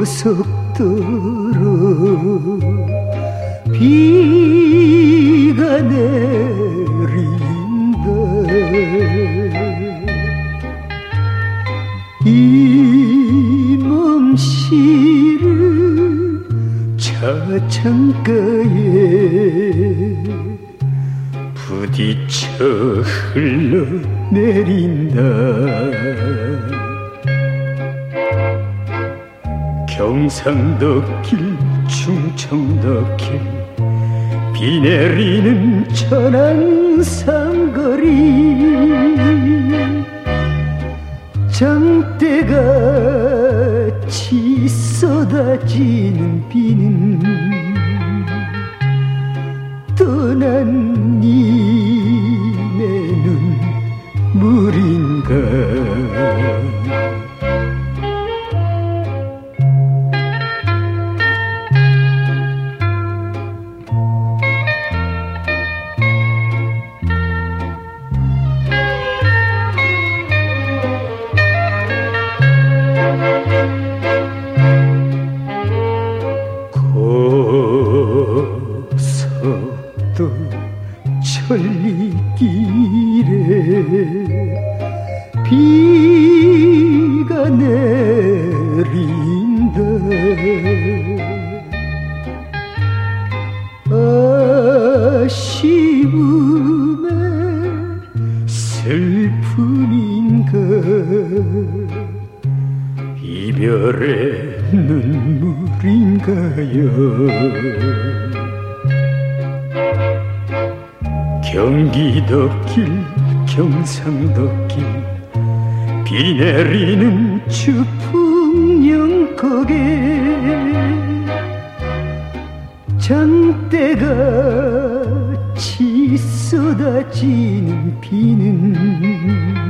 고속도로 비가 내린다. 이 몸시를 차창가에 부딪혀 흘러내린다. 경상도 길 충청도 길 비 내리는 천안삼거리 장대같이 쏟아지는 비는 떠난 님의 눈물인가. 고속도 천리길에 비가 내린다. 아쉬움에 슬픔인가. 이별의 눈물인가요. 경기도 길 경상도 길 비 내리는 주풍령곡에 장대같이 쏟아지는 비는